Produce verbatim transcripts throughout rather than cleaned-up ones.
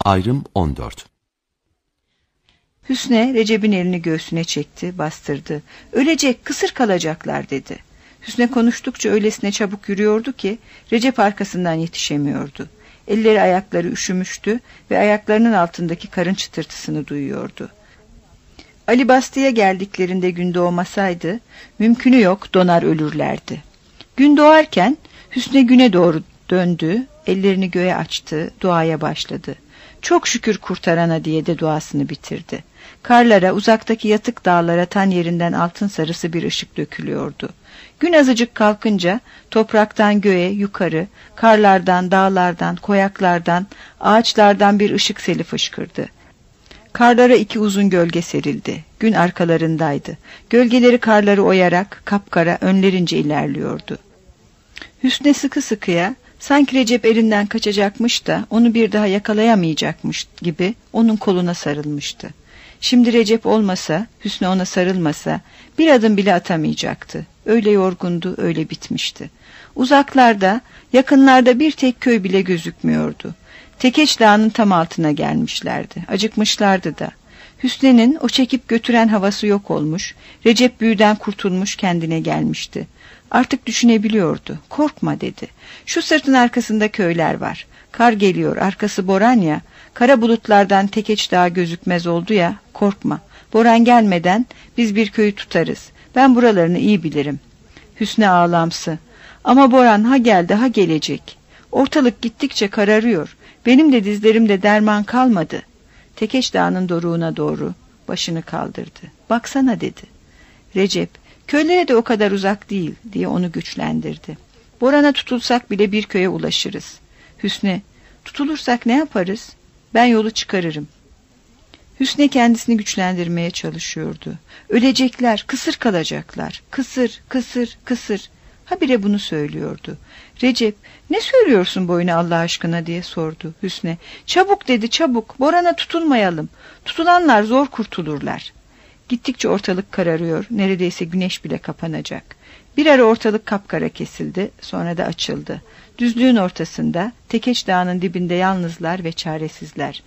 Ayrım on dört. Hüsne Recep'in elini göğsüne çekti, bastırdı. Ölecek, kısır kalacaklar dedi. Hüsne konuştukça öylesine çabuk yürüyordu ki Recep arkasından yetişemiyordu. Elleri ayakları üşümüştü ve ayaklarının altındaki karın çıtırtısını duyuyordu. Ali Bastı'ya geldiklerinde gün doğmasaydı mümkünü yok, donar ölürlerdi. Gün doğarken Hüsne güne doğru döndü, ellerini göğe açtı, duaya başladı. Çok şükür kurtarana diye de duasını bitirdi. Karlara, uzaktaki yatık dağlara tan yerinden altın sarısı bir ışık dökülüyordu. Gün azıcık kalkınca topraktan göğe, yukarı, karlardan, dağlardan, koyaklardan, ağaçlardan bir ışık seli fışkırdı. Karlara iki uzun gölge serildi. Gün arkalarındaydı. Gölgeleri karları oyarak kapkara önlerince ilerliyordu. Hüsne sıkı sıkıya, sanki Recep elinden kaçacakmış da onu bir daha yakalayamayacakmış gibi onun koluna sarılmıştı. Şimdi Recep olmasa, Hüsnü ona sarılmasa bir adım bile atamayacaktı. Öyle yorgundu, öyle bitmişti. Uzaklarda, yakınlarda bir tek köy bile gözükmüyordu. Tekeç Dağı'nın tam altına gelmişlerdi. Acıkmışlardı da. Hüsnü'nün o çekip götüren havası yok olmuş, Recep büyüden kurtulmuş, kendine gelmişti. Artık düşünebiliyordu. Korkma dedi. Şu sırtın arkasında köyler var. Kar geliyor, arkası boran ya. Kara bulutlardan Tekeç Dağı gözükmez oldu ya. Korkma. Boran gelmeden biz bir köyü tutarız. Ben buralarını iyi bilirim. Hüsnü ağlamsı. Ama boran ha geldi ha gelecek. Ortalık gittikçe kararıyor. Benim de dizlerimde derman kalmadı. Tekeç Dağı'nın doruğuna doğru başını kaldırdı. Baksana dedi. Recep, köylere de o kadar uzak değil diye onu güçlendirdi. Boran'a tutulsak bile bir köye ulaşırız. Hüsnü, tutulursak ne yaparız? Ben yolu çıkarırım. Hüsnü kendisini güçlendirmeye çalışıyordu. Ölecekler, kısır kalacaklar. Kısır, kısır, kısır. Habire bunu söylüyordu. Recep, ne söylüyorsun boyuna Allah aşkına diye sordu Hüsnü. Çabuk dedi, çabuk. Boran'a tutulmayalım. Tutulanlar zor kurtulurlar. Gittikçe ortalık kararıyor, neredeyse güneş bile kapanacak. Bir ara ortalık kapkara kesildi, sonra da açıldı. Düzlüğün ortasında, Tekeç Dağı'nın dibinde yalnızlar ve çaresizler.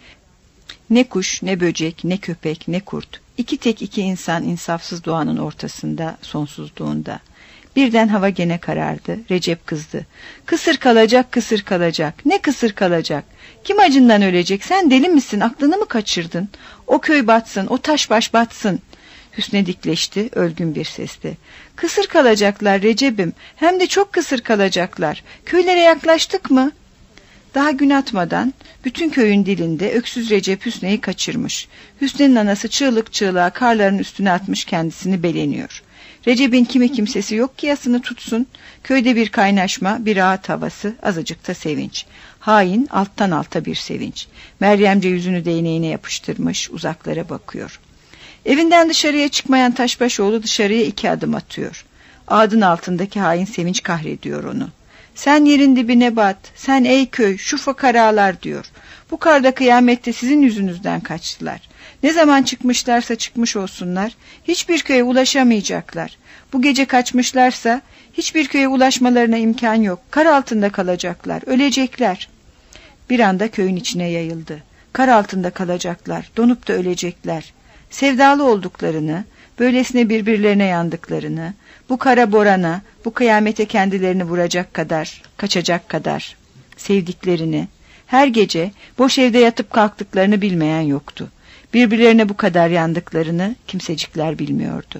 Ne kuş, ne böcek, ne köpek, ne kurt. İki tek iki insan insafsız doğanın ortasında, sonsuzluğunda. Birden hava gene karardı, Recep kızdı. Kısır kalacak, kısır kalacak. Ne kısır kalacak? Kim acından ölecek? Sen deli misin? Aklını mı kaçırdın? O köy batsın, o taş baş batsın. Hüsnü dikleşti, ölgün bir sesle. Kısır kalacaklar Recep'im, hem de çok kısır kalacaklar. Köylere yaklaştık mı? Daha gün atmadan bütün köyün dilinde öksüz Recep Hüsnü'yü kaçırmış. Hüsnü'nün anası çığlık çığlığa karların üstüne atmış, kendisini beleniyor. Recep'in kimi kimsesi yok ki yasını tutsun. Köyde bir kaynaşma, bir rahat havası, azıcık da sevinç. Hain, alttan alta bir sevinç. Meryemce yüzünü değneğine yapıştırmış, uzaklara bakıyor. Evinden dışarıya çıkmayan Taşbaşoğlu dışarıya iki adım atıyor. Ağdın altındaki hain sevinç kahrediyor onu. Sen yerin dibine bat, sen ey köy, şu fakaralar diyor. Bu karda kıyamette sizin yüzünüzden kaçtılar. Ne zaman çıkmışlarsa çıkmış olsunlar, hiçbir köye ulaşamayacaklar. Bu gece kaçmışlarsa hiçbir köye ulaşmalarına imkan yok. Kar altında kalacaklar, ölecekler. Bir anda köyün içine yayıldı. Kar altında kalacaklar, donup da ölecekler. Sevdalı olduklarını, böylesine birbirlerine yandıklarını, bu kara borana, bu kıyamete kendilerini vuracak kadar, kaçacak kadar sevdiklerini, her gece boş evde yatıp kalktıklarını bilmeyen yoktu. Birbirlerine bu kadar yandıklarını kimsecikler bilmiyordu.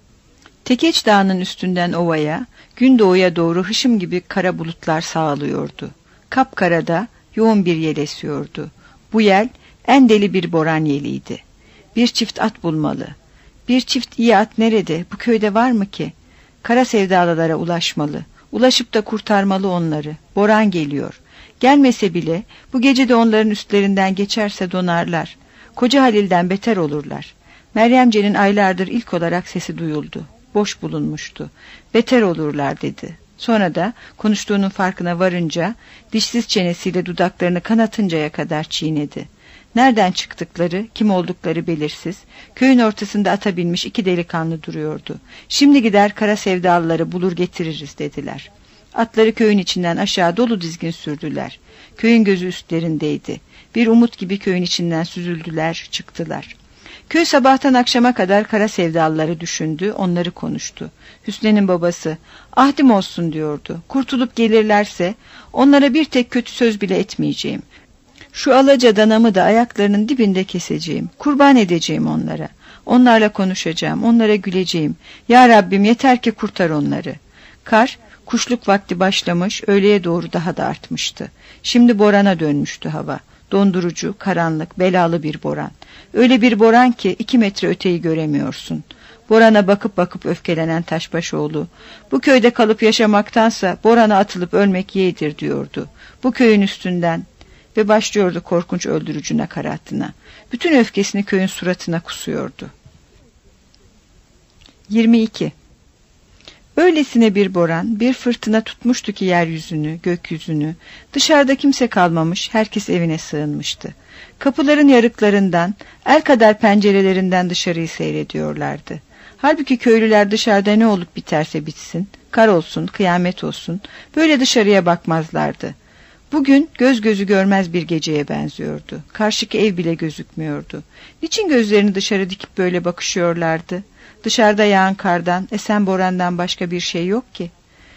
Tekeç Dağı'nın üstünden ovaya, gündoğuya doğru hışım gibi kara bulutlar sağlıyordu. Kapkarada yoğun bir yel esiyordu. Bu yel en deli bir boran yeliydi. Bir çift at bulmalı. Bir çift iyi at nerede? Bu köyde var mı ki? Kara sevdalılara ulaşmalı. Ulaşıp da kurtarmalı onları. Boran geliyor. Gelmese bile bu gece de onların üstlerinden geçerse donarlar. Koca Halil'den beter olurlar. Meryemce'nin aylardır ilk olarak sesi duyuldu. Boş bulunmuştu. Beter olurlar dedi. Sonra da konuştuğunun farkına varınca dişsiz çenesiyle dudaklarını kanatıncaya kadar çiğnedi. Nereden çıktıkları, kim oldukları belirsiz, köyün ortasında ata binmiş iki delikanlı duruyordu. Şimdi gider kara sevdalıları bulur getiririz dediler. Atları köyün içinden aşağı dolu dizgin sürdüler. Köyün gözü üstlerindeydi. Bir umut gibi köyün içinden süzüldüler, çıktılar. Köy sabahtan akşama kadar kara sevdalıları düşündü, onları konuştu. Hüsnü'nün babası, ahdim olsun diyordu. Kurtulup gelirlerse onlara bir tek kötü söz bile etmeyeceğim. Şu alaca danamı da ayaklarının dibinde keseceğim. Kurban edeceğim onlara. Onlarla konuşacağım, onlara güleceğim. Ya Rabbim yeter ki kurtar onları. Kar, kuşluk vakti başlamış, öğleye doğru daha da artmıştı. Şimdi borana dönmüştü hava. Dondurucu, karanlık, belalı bir boran. Öyle bir boran ki iki metre öteyi göremiyorsun. Borana bakıp bakıp öfkelenen Taşbaşoğlu, bu köyde kalıp yaşamaktansa borana atılıp ölmek yeğdir diyordu. Bu köyün üstünden ve başlıyordu korkunç öldürücü nakaratına. Bütün öfkesini köyün suratına kusuyordu. yirmi iki. Öylesine bir boran, bir fırtına tutmuştu ki yeryüzünü, gökyüzünü. Dışarıda kimse kalmamış, herkes evine sığınmıştı. Kapıların yarıklarından, el kadar pencerelerinden dışarıyı seyrediyorlardı. Halbuki köylüler dışarıda ne olup biterse bitsin, kar olsun, kıyamet olsun, böyle dışarıya bakmazlardı. Bugün göz gözü görmez bir geceye benziyordu. Karşıki ev bile gözükmüyordu. Niçin gözlerini dışarı dikip böyle bakışıyorlardı? Dışarıda yağan kardan, esen borandan başka bir şey yok ki.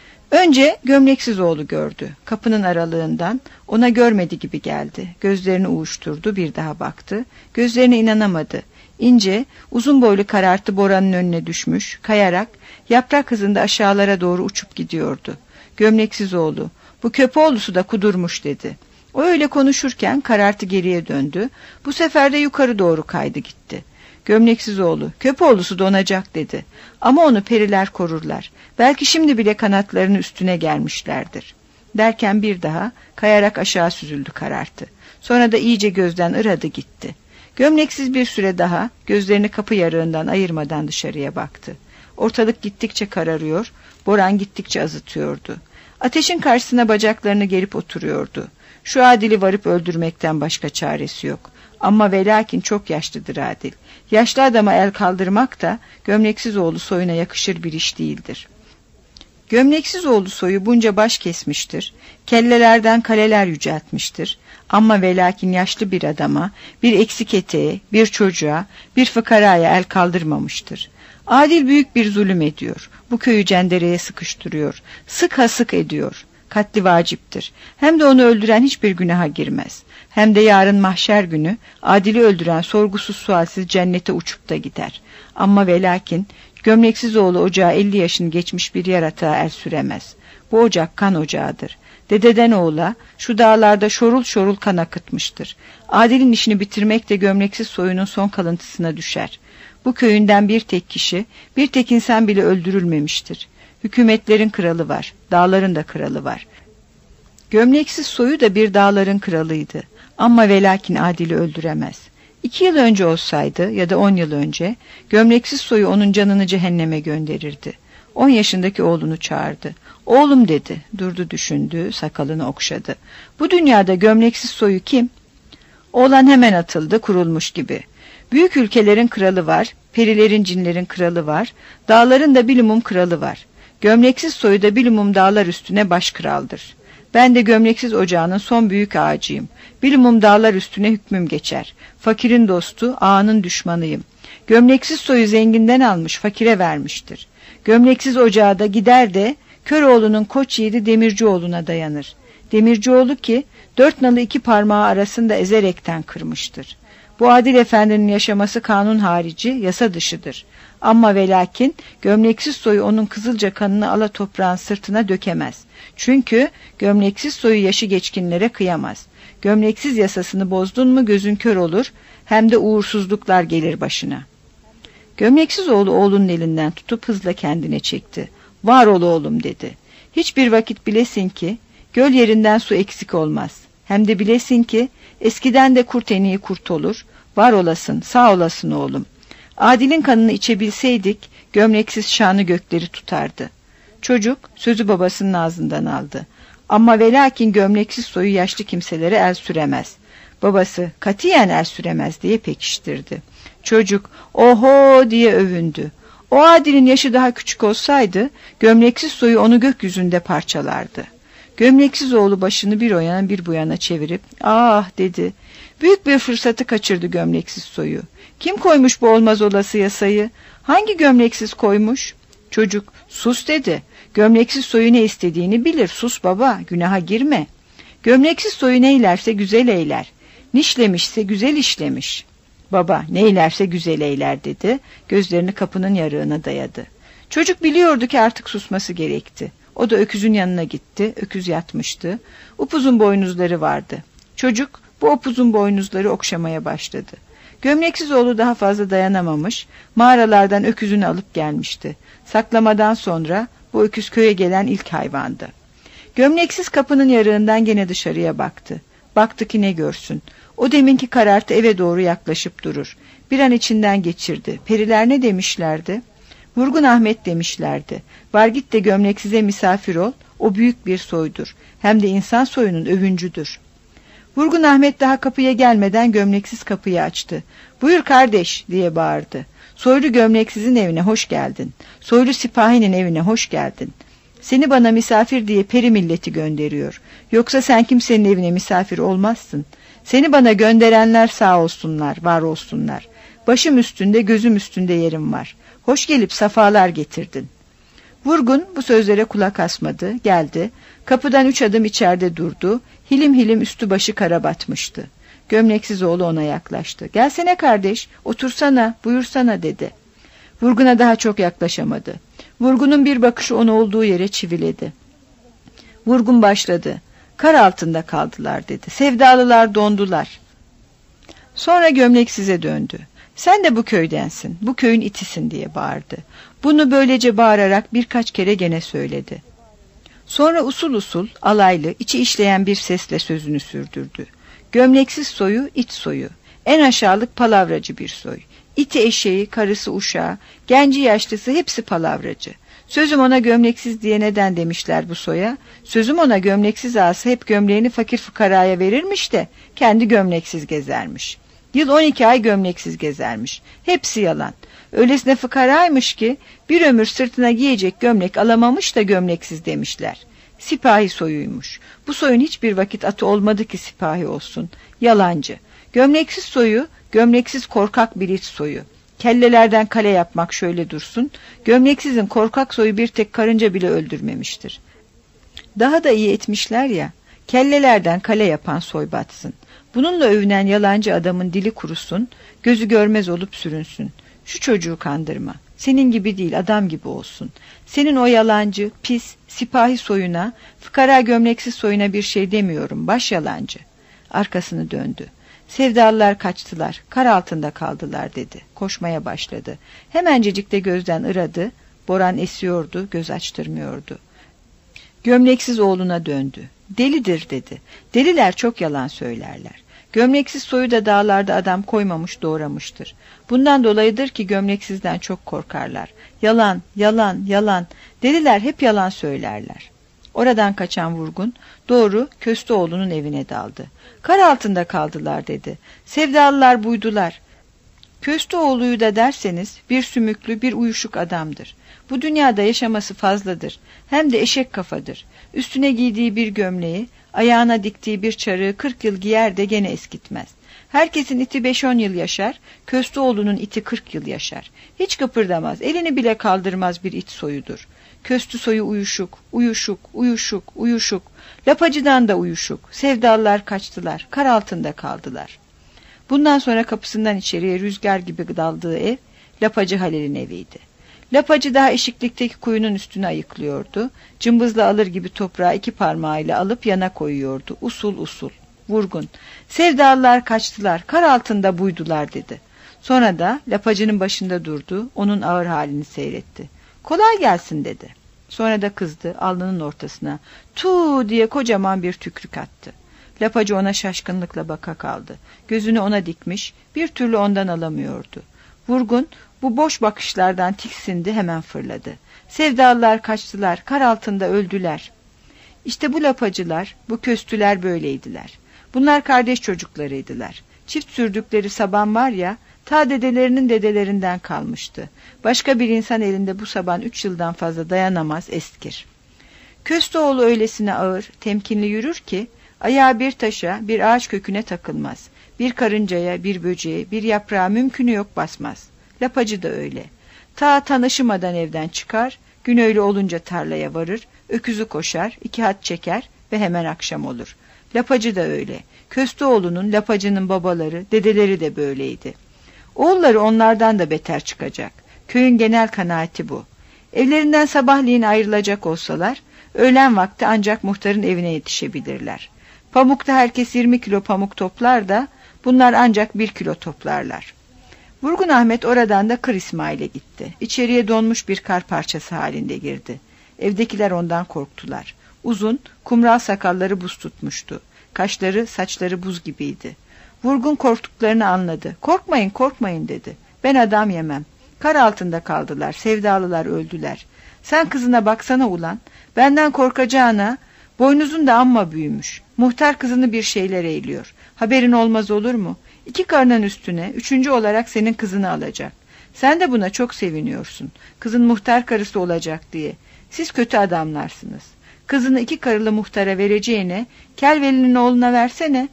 Önce gömleksiz oğlu gördü. Kapının aralığından ona görmedi gibi geldi. Gözlerini uğuşturdu, bir daha baktı. Gözlerine inanamadı. İnce, uzun boylu karartı boranın önüne düşmüş, kayarak yaprak hızında aşağılara doğru uçup gidiyordu. Gömleksiz oğlu, bu Köpoğlusu da kudurmuş dedi. O öyle konuşurken karartı geriye döndü. Bu sefer de yukarı doğru kaydı gitti. Gömleksiz oğlu, Köpoğlusu donacak dedi. Ama onu periler korurlar. Belki şimdi bile kanatlarının üstüne gelmişlerdir. Derken bir daha kayarak aşağı süzüldü karartı. Sonra da iyice gözden ıradı gitti. Gömleksiz bir süre daha gözlerini kapı yarığından ayırmadan dışarıya baktı. Ortalık gittikçe kararıyor, boran gittikçe azıtıyordu. Ateşin karşısına bacaklarını gerip oturuyordu. Şu Adil'i varıp öldürmekten başka çaresi yok. Ama ve lakin çok yaşlıdır Adil. Yaşlı adama el kaldırmak da gömleksiz oğlu soyuna yakışır bir iş değildir. Gömleksiz oğlu soyu bunca baş kesmiştir. Kellelerden kaleler yüceltmiştir. Ama ve lakin yaşlı bir adama, bir eksik eteğe, bir çocuğa, bir fıkaraya el kaldırmamıştır. Adil büyük bir zulüm ediyor. Bu köyü cendereye sıkıştırıyor. Sık ha sık ediyor. Katli vaciptir. Hem de onu öldüren hiçbir günaha girmez. Hem de yarın mahşer günü Adil'i öldüren sorgusuz sualsiz cennete uçup da gider. Ama ve lakin gömleksiz oğlu ocağa elli yaşını geçmiş bir yaratığa el süremez. Bu ocak kan ocağıdır. Dededen oğula şu dağlarda şorul şorul kan akıtmıştır. Adil'in işini bitirmek de gömleksiz soyunun son kalıntısına düşer. Bu köyünden bir tek kişi, bir tek insan bile öldürülmemiştir. Hükümetlerin kralı var, dağların da kralı var. Gömleksiz soyu da bir dağların kralıydı. Ama ve lakin Adil'i öldüremez. İki yıl önce olsaydı ya da on yıl önce, gömleksiz soyu onun canını cehenneme gönderirdi. On yaşındaki oğlunu çağırdı. Oğlum dedi, durdu düşündü, sakalını okşadı. Bu dünyada gömleksiz soyu kim? Oğlan hemen atıldı, kurulmuş gibi. Büyük ülkelerin kralı var, perilerin cinlerin kralı var, dağların da bilumum kralı var. Gömleksiz soyu da bilumum dağlar üstüne baş kraldır. Ben de gömleksiz ocağının son büyük ağacıyım. Bilumum dağlar üstüne hükmüm geçer. Fakirin dostu, ağanın düşmanıyım. Gömleksiz soyu zenginden almış, fakire vermiştir. Gömleksiz ocağa da gider de Köroğlu'nun koç yiğidi Demircioğlu'na dayanır. Demircioğlu ki dört nalı iki parmağı arasında ezerekten kırmıştır. Bu Adil Efendi'nin yaşaması kanun harici, yasa dışıdır. Ama ve lakin gömleksiz soyu onun kızılca kanını ala toprağın sırtına dökemez. Çünkü gömleksiz soyu yaşı geçkinlere kıyamaz. Gömleksiz yasasını bozdun mu gözün kör olur, hem de uğursuzluklar gelir başına. Gömleksiz oğlu oğlunun elinden tutup hızla kendine çekti. Var ol oğlum dedi. Hiçbir vakit bilesin ki göl yerinden su eksik olmaz. Hem de bilesin ki eskiden de kurt en iyi kurt olur. Var olasın, sağ olasın oğlum. Adil'in kanını içebilseydik gömleksiz şanı gökleri tutardı. Çocuk sözü babasının ağzından aldı. Ama ve lakin gömleksiz soyu yaşlı kimselere el süremez. Babası katiyen el süremez diye pekiştirdi. Çocuk oho diye övündü. O Adil'in yaşı daha küçük olsaydı gömleksiz soyu onu gökyüzünde parçalardı. Gömleksiz oğlu başını bir o yana bir bu yana çevirip ah dedi. Büyük bir fırsatı kaçırdı gömleksiz soyu. Kim koymuş bu olmaz olası yasayı? Hangi gömleksiz koymuş? Çocuk, sus dedi. Gömleksiz soyu ne istediğini bilir. Sus baba, günaha girme. Gömleksiz soyu neylerse güzel eyler. Nişlemişse güzel işlemiş. Baba, neylerse güzel eyler dedi. Gözlerini kapının yarığına dayadı. Çocuk biliyordu ki artık susması gerekti. O da öküzün yanına gitti. Öküz yatmıştı. Upuzun boynuzları vardı. Çocuk bu upuzun boynuzları okşamaya başladı. Gömleksiz oğlu daha fazla dayanamamış, mağaralardan öküzünü alıp gelmişti. Saklamadan sonra bu öküz köye gelen ilk hayvandı. Gömleksiz kapının yarığından gene dışarıya baktı. Baktı ki ne görsün. O deminki karartı eve doğru yaklaşıp durur. Bir an içinden geçirdi. Periler ne demişlerdi? Vurgun Ahmet demişlerdi. Var git de gömleksize misafir ol. O büyük bir soydur. Hem de insan soyunun övüncüdür. Vurgun Ahmet daha kapıya gelmeden gömleksiz kapıyı açtı. Buyur kardeş diye bağırdı. Soylu gömleksizin evine hoş geldin. Soylu sipahinin evine hoş geldin. Seni bana misafir diye peri milleti gönderiyor. Yoksa sen kimsenin evine misafir olmazsın. Seni bana gönderenler sağ olsunlar, var olsunlar. Başım üstünde, gözüm üstünde yerim var. Hoş gelip safalar getirdin. Vurgun bu sözlere kulak asmadı, geldi. Kapıdan üç adım içeride durdu. Hilim hilim üstü başı kara batmıştı. Gömleksiz oğlu ona yaklaştı. Gelsene kardeş, otursana, buyursana dedi. Vurgun'a daha çok yaklaşamadı. Vurgun'un bir bakışı onu olduğu yere çiviledi. Vurgun başladı. Kar altında kaldılar dedi. Sevdalılar dondular. Sonra gömleksize döndü. Sen de bu köydensin, bu köyün itisin diye bağırdı. Bunu böylece bağırarak birkaç kere gene söyledi. Sonra usul usul, alaylı, içi işleyen bir sesle sözünü sürdürdü. Gömleksiz soyu, it soyu. En aşağılık palavracı bir soy. İti eşeği, karısı uşağı, genci yaşlısı hepsi palavracı. Sözüm ona gömleksiz diye neden demişler bu soya? Sözüm ona gömleksiz ağası hep gömleğini fakir fukaraya verirmiş de kendi gömleksiz gezermiş. Yıl on iki ay gömleksiz gezermiş. Hepsi yalan. Öylesine fıkaraymış ki bir ömür sırtına giyecek gömlek alamamış da gömleksiz demişler. Sipahi soyuymuş. Bu soyun hiçbir vakit atı olmadı ki sipahi olsun. Yalancı. Gömleksiz soyu, gömleksiz korkak bir iç soyu. Kellelerden kale yapmak şöyle dursun. Gömleksizin korkak soyu bir tek karınca bile öldürmemiştir. Daha da iyi etmişler ya. Kellelerden kale yapan soy batsın. Bununla övünen yalancı adamın dili kurusun, gözü görmez olup sürünsün. Şu çocuğu kandırma. Senin gibi değil, adam gibi olsun. Senin o yalancı, pis, sipahi soyuna, fıkara gömleksiz soyuna bir şey demiyorum, baş yalancı. Arkasını döndü. Sevdalılar kaçtılar, kar altında kaldılar dedi. Koşmaya başladı. Hemencecik de gözden ıradı. Boran esiyordu, göz açtırmıyordu. Gömleksiz oğluna döndü. Delidir dedi. Deliler çok yalan söylerler. Gömleksiz soyu da dağlarda adam koymamış doğramıştır. Bundan dolayıdır ki gömleksizden çok korkarlar. Yalan, yalan, yalan. Deliler hep yalan söylerler. Oradan kaçan Vurgun doğru Kösteoğlu'nun evine daldı. Kar altında kaldılar dedi. Sevdalılar buydular. Kösteoğlu'yu da derseniz bir sümüklü bir uyuşuk adamdır. Bu dünyada yaşaması fazladır. Hem de eşek kafadır. Üstüne giydiği bir gömleği, ayağına diktiği bir çarığı kırk yıl giyer de gene eskitmez. Herkesin iti beş on yıl yaşar, Kösteoğlu'nun iti kırk yıl yaşar. Hiç kıpırdamaz, elini bile kaldırmaz bir it soyudur. Köstü soyu uyuşuk, uyuşuk, uyuşuk, uyuşuk. Lapacıdan da uyuşuk. Sevdalılar kaçtılar, kar altında kaldılar. Bundan sonra kapısından içeriye rüzgar gibi daldığı ev, Lapacı Halil'in eviydi. Lapacı daha eşiklikteki kuyunun üstüne ayıklıyordu. Cımbızla alır gibi toprağı iki parmağıyla alıp yana koyuyordu. Usul usul. Vurgun. Sevdalılar kaçtılar, kar altında buydular dedi. Sonra da lapacının başında durdu, onun ağır halini seyretti. Kolay gelsin dedi. Sonra da kızdı, alnının ortasına. Tu diye kocaman bir tükrük attı. Lapacı ona şaşkınlıkla baka kaldı. Gözünü ona dikmiş, bir türlü ondan alamıyordu. Vurgun bu boş bakışlardan tiksindi, hemen fırladı. Sevdalılar kaçtılar, kar altında öldüler. İşte bu lapacılar, bu köstüler böyleydiler. Bunlar kardeş çocuklarıydılar. Çift sürdükleri saban var ya, ta dedelerinin dedelerinden kalmıştı. Başka bir insan elinde bu saban üç yıldan fazla dayanamaz, eskir. Kösteoğlu öylesine ağır, temkinli yürür ki, ayağı bir taşa, bir ağaç köküne takılmaz. Bir karıncaya, bir böceğe, bir yaprağa mümkünü yok basmaz. Lapacı da öyle. Ta tanışmadan evden çıkar, gün öyle olunca tarlaya varır, öküzü koşar, iki hat çeker ve hemen akşam olur. Lapacı da öyle. Kösteoğlu'nun, lapacının babaları, dedeleri de böyleydi. Oğulları onlardan da beter çıkacak. Köyün genel kanaati bu. Evlerinden sabahleyin ayrılacak olsalar, öğlen vakti ancak muhtarın evine yetişebilirler. Pamukta herkes yirmi kilo pamuk toplar da, bunlar ancak bir kilo toplarlar. Vurgun Ahmet oradan da Kır İsmail'e gitti. İçeriye donmuş bir kar parçası halinde girdi. Evdekiler ondan korktular. Uzun, kumral sakalları buz tutmuştu. Kaşları, saçları buz gibiydi. Vurgun korktuklarını anladı. Korkmayın, korkmayın dedi. Ben adam yemem. Kar altında kaldılar, sevdalılar öldüler. Sen kızına baksana ulan. Benden korkacağına, boynuzun da amma büyümüş. Muhtar kızını bir şeyler eğiliyor. Haberin olmaz olur mu? İki karının üstüne, üçüncü olarak senin kızını alacak. Sen de buna çok seviniyorsun. Kızın muhtar karısı olacak diye. Siz kötü adamlarsınız. Kızını iki karılı muhtara vereceğine, Kelveli'nin oğluna versene.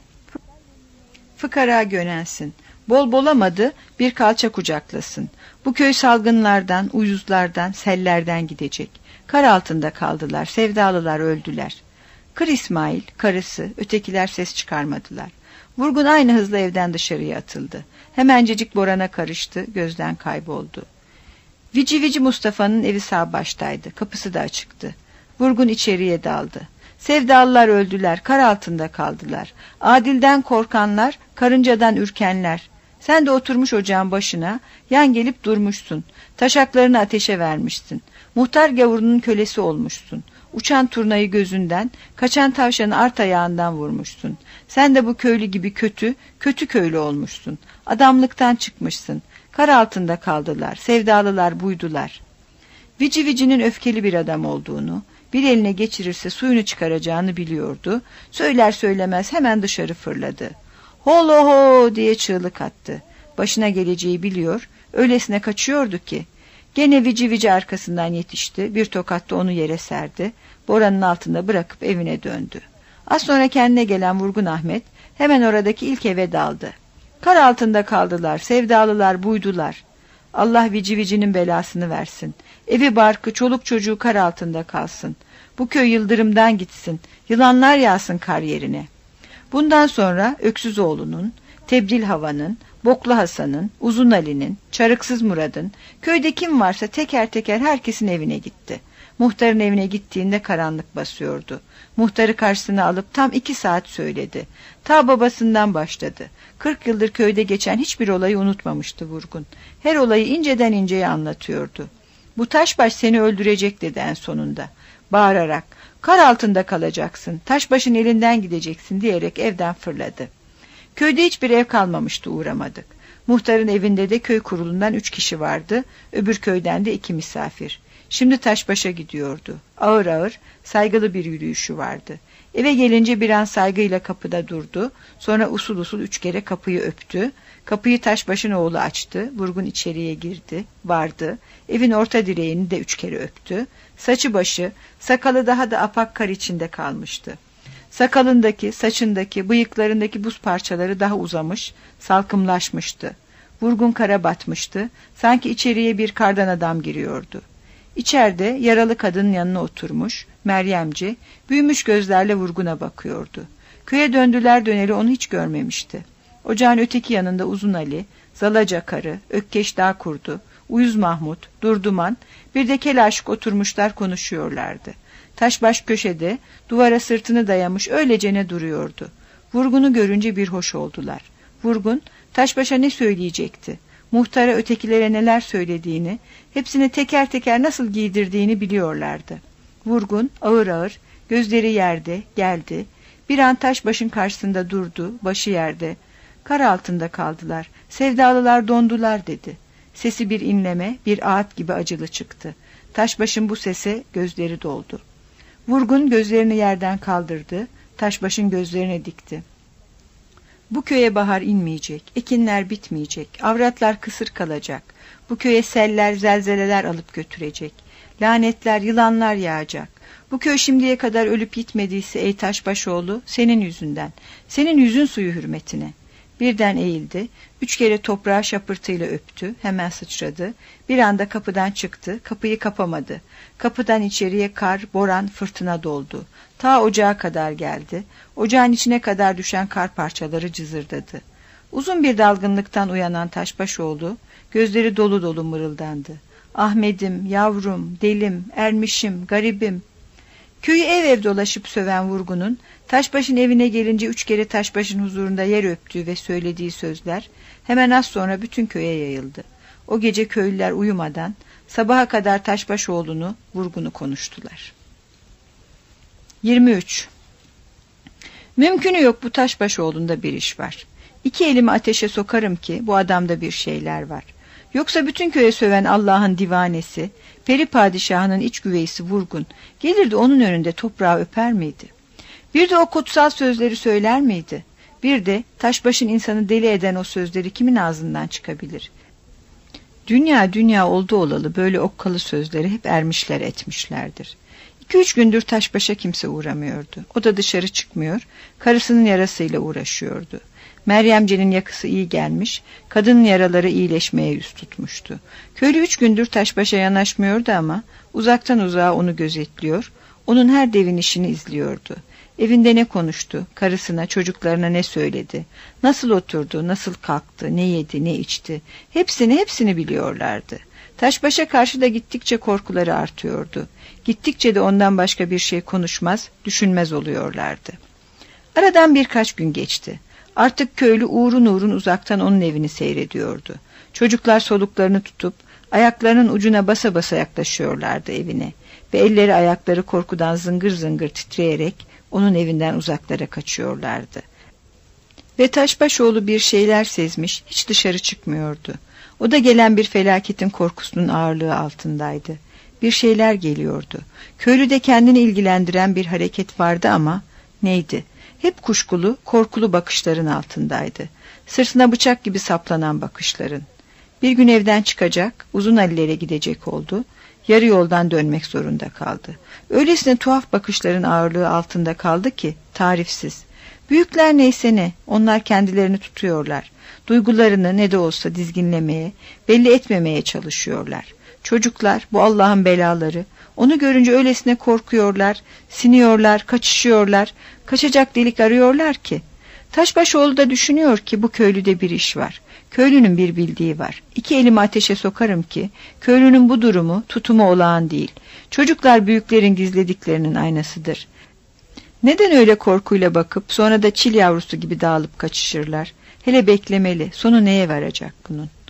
Fıkara gönensin. Bol bolamadı, bir kalça kucaklasın. Bu köy salgınlardan, uyuzlardan, sellerden gidecek. Kar altında kaldılar, sevdalılar öldüler. Kır İsmail, karısı, ötekiler ses çıkarmadılar. Vurgun aynı hızla evden dışarıya atıldı. Hemencecik Boran'a karıştı, gözden kayboldu. Vici Vici Mustafa'nın evi sağ baştaydı, kapısı da açıktı. Vurgun içeriye daldı. Sevdalılar öldüler, kar altında kaldılar. Adilden korkanlar, karıncadan ürkenler. Sen de oturmuş ocağın başına, yan gelip durmuşsun. Taşaklarını ateşe vermişsin. Muhtar gavurunun kölesi olmuşsun. Uçan turnayı gözünden, kaçan tavşanı art ayağından vurmuşsun. Sen de bu köylü gibi kötü, kötü köylü olmuşsun. Adamlıktan çıkmışsın. Kar altında kaldılar, sevdalılar buydular. Vici Vici'nin öfkeli bir adam olduğunu, bir eline geçirirse suyunu çıkaracağını biliyordu. Söyler söylemez hemen dışarı fırladı. Holo ho diye çığlık attı. Başına geleceği biliyor, öylesine kaçıyordu ki. Gene Vici Vici arkasından yetişti, bir tokatta onu yere serdi. Boranın altında bırakıp evine döndü. Az sonra kendine gelen Vurgun Ahmet hemen oradaki ilk eve daldı. Kar altında kaldılar, sevdalılar buydular. Allah Vici Vici'nin belasını versin. Evi barkı, çoluk çocuğu kar altında kalsın. Bu köy yıldırımdan gitsin, yılanlar yağsın kar yerine. Bundan sonra Öksüzoğlu'nun, Tebdil Hava'nın, Boklu Hasan'ın, Uzun Ali'nin, Çarıksız Murad'ın, köyde kim varsa teker teker herkesin evine gitti. Muhtarın evine gittiğinde karanlık basıyordu. Muhtarı karşısına alıp tam iki saat söyledi. Ta babasından başladı. Kırk yıldır köyde geçen hiçbir olayı unutmamıştı Vurgun. Her olayı inceden inceye anlatıyordu. Bu taşbaş seni öldürecek dedi en sonunda. Bağırarak, kar altında kalacaksın, taşbaşın elinden gideceksin diyerek evden fırladı. Köyde hiçbir ev kalmamıştı uğramadık. Muhtarın evinde de köy kurulundan üç kişi vardı, öbür köyden de iki misafir. Şimdi Taşbaş'a gidiyordu. Ağır ağır, saygılı bir yürüyüşü vardı. Eve gelince bir an saygıyla kapıda durdu, sonra usul usul üç kere kapıyı öptü. Kapıyı Taşbaş'ın oğlu açtı, Vurgun içeriye girdi, vardı. Evin orta direğini de üç kere öptü. Saçı başı, sakalı daha da apak kar içinde kalmıştı. Sakalındaki, saçındaki, bıyıklarındaki buz parçaları daha uzamış, salkımlaşmıştı. Vurgun kara batmıştı, sanki içeriye bir kardan adam giriyordu. İçeride yaralı kadının yanına oturmuş, Meryemci, büyümüş gözlerle Vurgun'a bakıyordu. Köye döndüler döneli onu hiç görmemişti. Ocağın öteki yanında Uzun Ali, Zalaca karı, Ökkeş Dağkurdu, Uyuz Mahmut, Durduman, bir de kel aşık oturmuşlar konuşuyorlardı. Taşbaş köşede, duvara sırtını dayamış öylecene duruyordu. Vurgun'u görünce bir hoş oldular. Vurgun, Taşbaş'a ne söyleyecekti? Muhtara ötekilere neler söylediğini, hepsini teker teker nasıl giydirdiğini biliyorlardı. Vurgun ağır ağır, gözleri yerde, geldi. Bir an Taşbaş'ın karşısında durdu, başı yerde. Kar altında kaldılar, sevdalılar dondular dedi. Sesi bir inleme, bir ağıt gibi acılı çıktı. Taşbaş'ın bu sese gözleri doldu. Vurgun gözlerini yerden kaldırdı, Taşbaş'ın gözlerine dikti. Bu köye bahar inmeyecek, ekinler bitmeyecek, avratlar kısır kalacak. Bu köye seller, zelzeleler alıp götürecek. Lanetler, yılanlar yağacak. Bu köy şimdiye kadar ölüp gitmediyse ey Taşbaşoğlu, senin yüzünden, senin yüzün suyu hürmetine. Birden eğildi, üç kere toprağı şapırtıyla öptü, hemen sıçradı. Bir anda kapıdan çıktı, kapıyı kapamadı. Kapıdan içeriye kar, boran, fırtına doldu. Ta ocağa kadar geldi. Ocağın içine kadar düşen kar parçaları cızırdadı. Uzun bir dalgınlıktan uyanan Taşbaşoğlu, gözleri dolu dolu mırıldandı. Ahmet'im, yavrum, delim, ermişim, garibim. Köyü ev ev dolaşıp söven Vurgun'un, Taşbaş'ın evine gelince üç kere Taşbaş'ın huzurunda yer öptüğü ve söylediği sözler, hemen az sonra bütün köye yayıldı. O gece köylüler uyumadan, sabaha kadar Taşbaşoğlu'nu, Vurgun'u konuştular. yirmi üç. Mümkünü yok, bu Taşbaşoğlu'nda bir iş var. İki elimi ateşe sokarım ki bu adamda bir şeyler var. Yoksa bütün köye söven Allah'ın divanesi, peri padişahının iç güveysi Vurgun, gelirdi onun önünde toprağı öper miydi? Bir de o kutsal sözleri söyler miydi? Bir de Taşbaş'ın insanı deli eden o sözleri kimin ağzından çıkabilir? Dünya dünya oldu olalı böyle okkalı sözleri hep ermişler etmişlerdir. İki üç gündür Taşbaş'a kimse uğramıyordu. O da dışarı çıkmıyor, karısının yarasıyla uğraşıyordu. Meryemce'nin yakısı iyi gelmiş, kadının yaraları iyileşmeye yüz tutmuştu. Köylü üç gündür Taşbaş'a yanaşmıyordu ama uzaktan uzağa onu gözetliyor, onun her devin işini izliyordu. Evinde ne konuştu, karısına, çocuklarına ne söyledi, nasıl oturdu, nasıl kalktı, ne yedi, ne içti, hepsini hepsini biliyorlardı. Taşbaş'a karşı da gittikçe korkuları artıyordu. Gittikçe de ondan başka bir şey konuşmaz, düşünmez oluyorlardı. Aradan birkaç gün geçti. Artık köylü uğrun uğrun uzaktan onun evini seyrediyordu. Çocuklar soluklarını tutup ayaklarının ucuna basa basa yaklaşıyorlardı evine ve elleri ayakları korkudan zıngır zıngır titreyerek onun evinden uzaklara kaçıyorlardı. Ve Taşbaşoğlu bir şeyler sezmiş, hiç dışarı çıkmıyordu. O da gelen bir felaketin korkusunun ağırlığı altındaydı. Bir şeyler geliyordu. Köylüde kendini ilgilendiren bir hareket vardı ama neydi? Hep kuşkulu, korkulu bakışların altındaydı. Sırtına bıçak gibi saplanan bakışların. Bir gün evden çıkacak, Uzun Ali'lere gidecek oldu. Yarı yoldan dönmek zorunda kaldı. Öylesine tuhaf bakışların ağırlığı altında kaldı ki tarifsiz. Büyükler neyse ne, onlar kendilerini tutuyorlar. Duygularını ne de olsa dizginlemeye, belli etmemeye çalışıyorlar. Çocuklar, bu Allah'ın belaları, onu görünce öylesine korkuyorlar, siniyorlar, kaçışıyorlar, kaçacak delik arıyorlar ki. Taşbaşoğlu da düşünüyor ki bu köylüde bir iş var. Köylünün bir bildiği var. İki elimi ateşe sokarım ki köylünün bu durumu, tutumu olağan değil. Çocuklar büyüklerin gizlediklerinin aynasıdır. Neden öyle korkuyla bakıp sonra da çil yavrusu gibi dağılıp kaçışırlar? Hele beklemeli, sonu neye varacak bunun?